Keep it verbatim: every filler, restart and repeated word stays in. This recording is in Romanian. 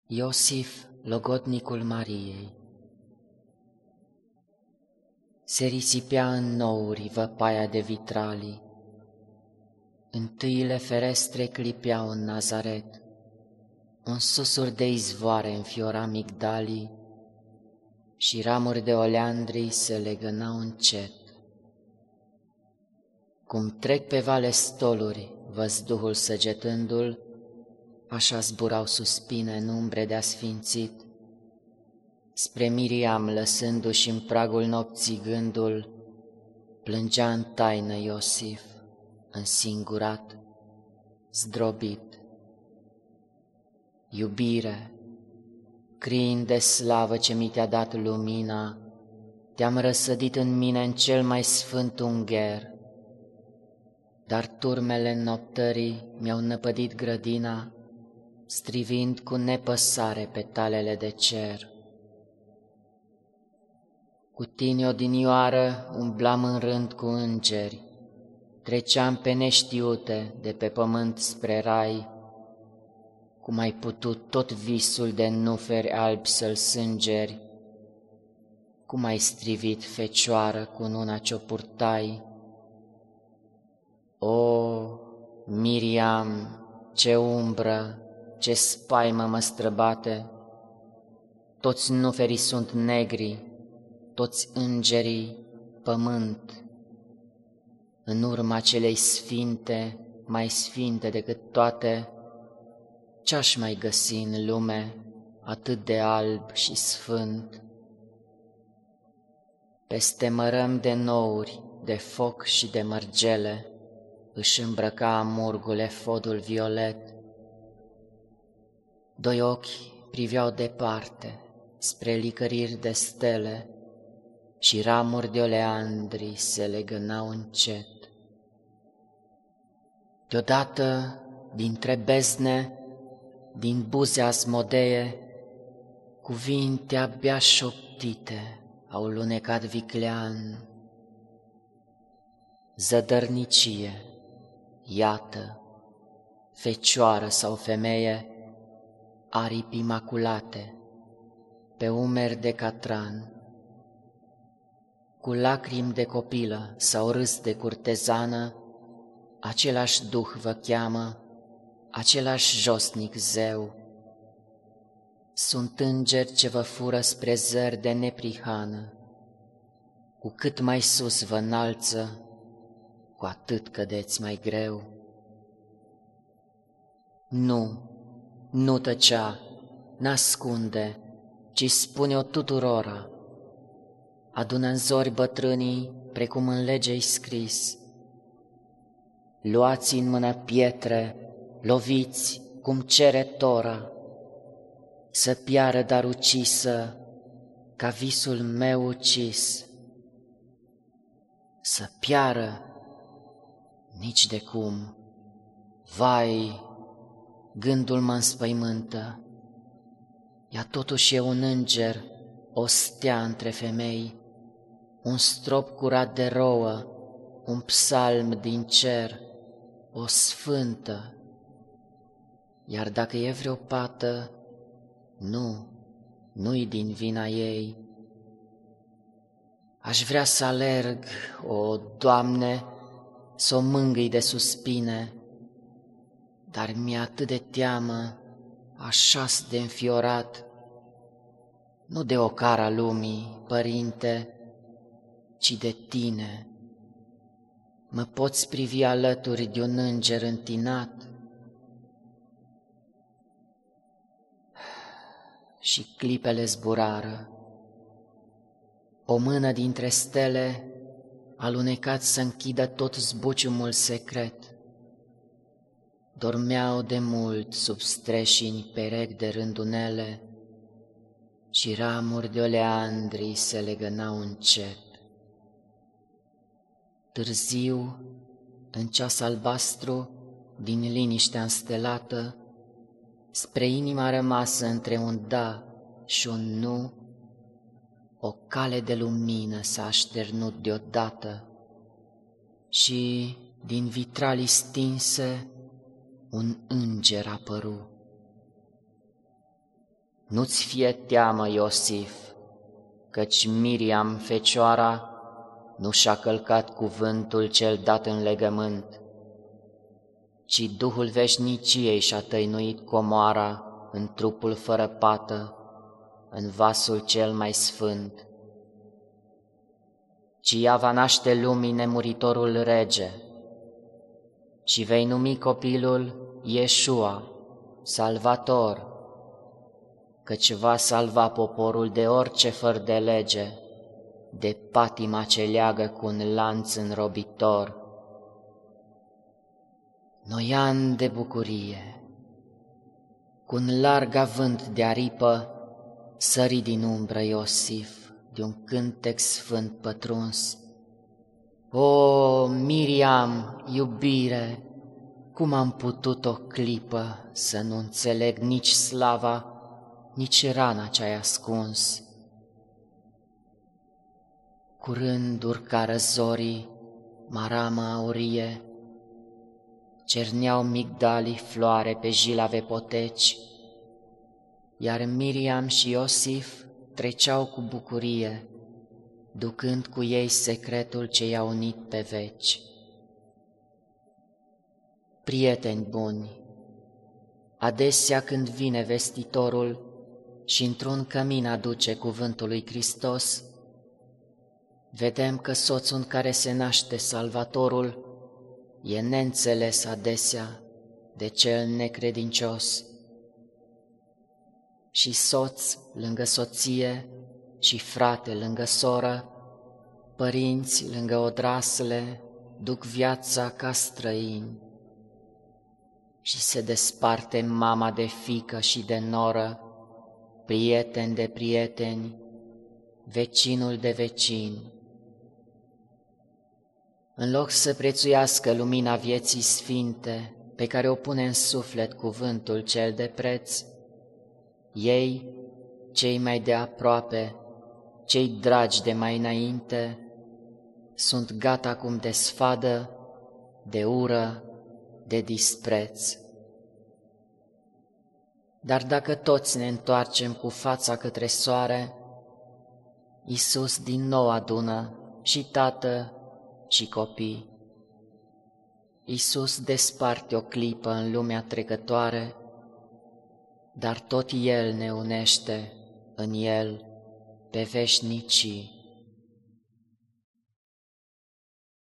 Iosif, logodnicul Mariei. Se risipea în nouri văpaia de vitralii, întâiile ferestre clipeau în Nazaret, un susur de izvoare înfiora migdalii și ramuri de oleandrii se legănau încet. Cum trec pe vale stoluri, văzduhul săgetându-l, așa zburau suspine în umbre de asfințit, spre Miriam lăsându-și în pragul nopții gândul, plângea în taină Iosif, însingurat, zdrobit. Iubire, criind de slavă ce mi te-a dat lumina, te-am răsădit în mine în cel mai sfânt ungher, dar turmele noptării mi-au năpădit grădina, strivind cu nepăsare petalele de cer. Cu tine odinioară umblam în rând cu îngeri, treceam pe neștiute de pe pământ spre rai, cum ai putut tot visul de nuferi albi să-l sângeri, cum ai strivit fecioară cu nuna ce-o purtai. O, Miriam, ce umbră, ce spaimă mă străbate, toți nuferii sunt negri, toți îngerii pământ, în urma celei sfinte, mai sfinte decât toate, ce-aș mai găsi în lume atât de alb și sfânt? Peste mărăm de nouri, de foc și de mărgele, își îmbrăca amurgul fodul violet. Doi ochi priveau departe, spre licăriri de stele, și ramuri de oleandri se legănau încet. Deodată, dintre bezne, din buze Asmodeie, cuvinte abia șoptite au lunecat viclean. Zădărnicie, iată, fecioară sau femeie, aripi imaculate, pe umeri de catran. Cu lacrimi de copilă sau râs de curtezană, același duh vă cheamă, același josnic zeu. Sunt îngeri ce vă fură spre zări de neprihană, cu cât mai sus vă înalță, cu atât cădeți mai greu. Nu, nu tăcea, n-ascunde, ci spune-o tuturora. Adună în zori bătrânii, precum în lege-i scris. Luați în mână pietre, loviți, cum cere Tora, să piară dar ucisă, ca visul meu ucis. Să piară, nici de cum, vai, gândul mă înspăimântă. Ea totuși e un înger, o stea între femei, un strop curat de rouă, un psalm din cer, o sfântă. Iar dacă e vreo pată, nu, nu-i din vina ei. Aș vrea să alerg, o Doamne, s-o mângâi de suspine, dar mi-e atât de teamă, așa-s de înfiorat, nu de ocara lumii, Părinte, ci de Tine. Mă poți privi alături de un înger întinat? Și clipele zburară. O mână dintre stele alunecat să închidă tot zbuciumul secret. Dormeau de mult sub streșini perechi de rândunele și ramuri de oleandri se legănau încet. Târziu, în ceas albastru, din liniștea înstelată, spre inima rămasă între un da și un nu, o cale de lumină s-a așternut deodată și, din vitralii stinse, un înger apăru. Nu-ți fie teamă, Iosif, căci Miriam, fecioara, nu și-a călcat cuvântul cel dat în legământ, ci Duhul veșniciei și-a tăinuit comoara în trupul fără pată, în vasul cel mai sfânt. Ci ea va naște lumii nemuritorul rege, și vei numi copilul Iesua, Salvator, căci va salva poporul de orice făr de lege, de patima ce leagă cu un lanț înrobitor. Noian de bucurie, cu un larg avânt de aripă, sări din umbră Iosif, de un cântec sfânt pătruns. O, Miriam, iubire, cum am putut o clipă să nu înțeleg nici slava, nici rana ce-ai ascuns? Curând urcară zorii, marama aurie, cerneau migdalii floare pe jilave poteci, iar Miriam și Iosif treceau cu bucurie, ducând cu ei secretul ce i-a unit pe veci. Prieteni buni, adesea când vine vestitorul și într-un cămin aduce cuvântul lui Hristos, vedem că soțul în care se naște Salvatorul e neînțeles adesea de cel necredincios. Și soț lângă soție, și frate lângă soră, părinți lângă odrasle, duc viața ca străini. Și se desparte mama de fiică și de noră, prieten de prieteni, vecinul de vecini. În loc să prețuiască lumina vieții sfinte, pe care o pune în suflet cuvântul cel de preț, ei, cei mai de aproape, cei dragi de mai înainte, sunt gata acum de sfadă, de ură, de dispreț. Dar dacă toți ne întoarcem cu fața către soare, Iisus din nou adună și tată și copii. Iisus desparte o clipă în lumea trecătoare, dar tot El ne unește în El pe veșnicii.